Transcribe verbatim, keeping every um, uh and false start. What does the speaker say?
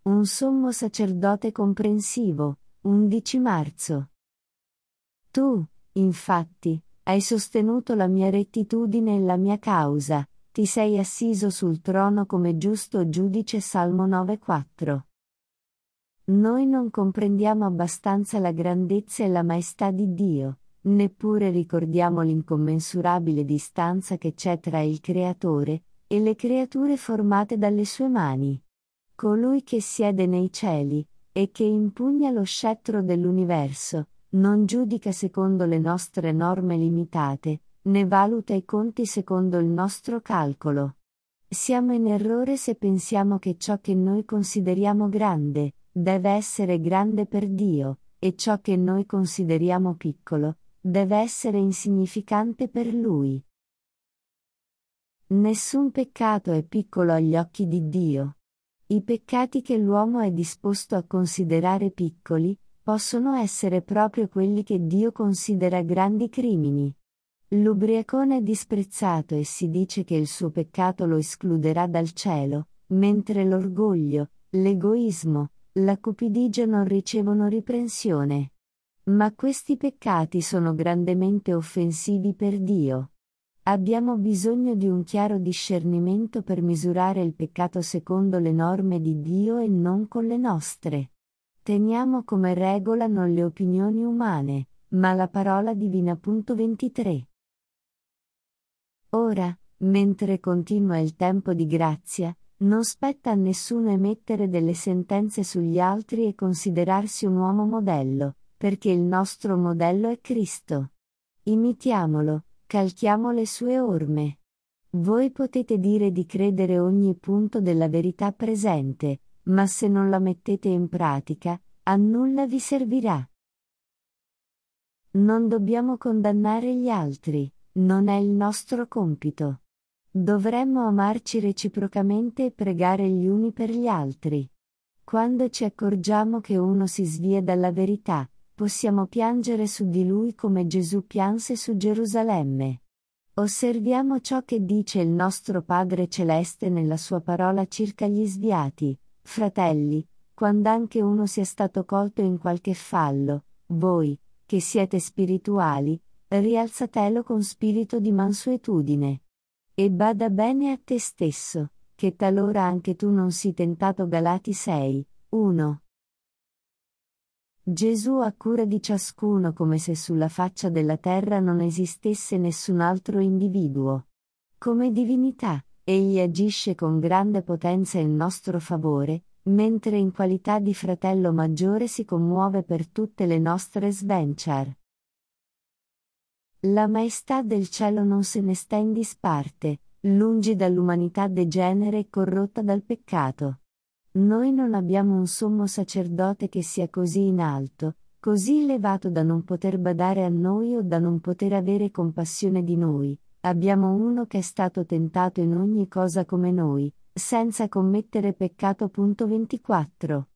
Un sommo sacerdote comprensivo, undici marzo. Tu, infatti, hai sostenuto la mia rettitudine e la mia causa, ti sei assiso sul trono come giusto giudice. Salmo nove quattro. Noi non comprendiamo abbastanza la grandezza e la maestà di Dio, neppure ricordiamo l'incommensurabile distanza che c'è tra il Creatore e le creature formate dalle sue mani. Colui che siede nei cieli, e che impugna lo scettro dell'universo, non giudica secondo le nostre norme limitate, né valuta i conti secondo il nostro calcolo. Siamo in errore se pensiamo che ciò che noi consideriamo grande, deve essere grande per Dio, e ciò che noi consideriamo piccolo, deve essere insignificante per Lui. Nessun peccato è piccolo agli occhi di Dio. I peccati che l'uomo è disposto a considerare piccoli, possono essere proprio quelli che Dio considera grandi crimini. L'ubriacone è disprezzato e si dice che il suo peccato lo escluderà dal cielo, mentre l'orgoglio, l'egoismo, la cupidigia non ricevono riprensione. Ma questi peccati sono grandemente offensivi per Dio. Abbiamo bisogno di un chiaro discernimento per misurare il peccato secondo le norme di Dio e non con le nostre. Teniamo come regola non le opinioni umane, ma la parola divina. ventitré. Ora, mentre continua il tempo di grazia, non spetta a nessuno emettere delle sentenze sugli altri e considerarsi un uomo modello, perché il nostro modello è Cristo. Imitiamolo, calchiamo le sue orme. Voi potete dire di credere ogni punto della verità presente, ma se non la mettete in pratica, a nulla vi servirà. Non dobbiamo condannare gli altri, non è il nostro compito. Dovremmo amarci reciprocamente e pregare gli uni per gli altri. Quando ci accorgiamo che uno si svia dalla verità, possiamo piangere su di lui come Gesù pianse su Gerusalemme. Osserviamo ciò che dice il nostro Padre Celeste nella sua parola circa gli sviati. Fratelli, quand'anche uno sia stato colto in qualche fallo, voi, che siete spirituali, rialzatelo con spirito di mansuetudine. E bada bene a te stesso, che talora anche tu non sii tentato. Galati sei, uno. Gesù ha cura di ciascuno come se sulla faccia della terra non esistesse nessun altro individuo. Come divinità, egli agisce con grande potenza in nostro favore, mentre in qualità di fratello maggiore si commuove per tutte le nostre sventure. La maestà del cielo non se ne sta in disparte, lungi dall'umanità degenere e corrotta dal peccato. Noi non abbiamo un sommo sacerdote che sia così in alto, così elevato da non poter badare a noi o da non poter avere compassione di noi. Abbiamo uno che è stato tentato in ogni cosa come noi, senza commettere peccato. ventiquattro.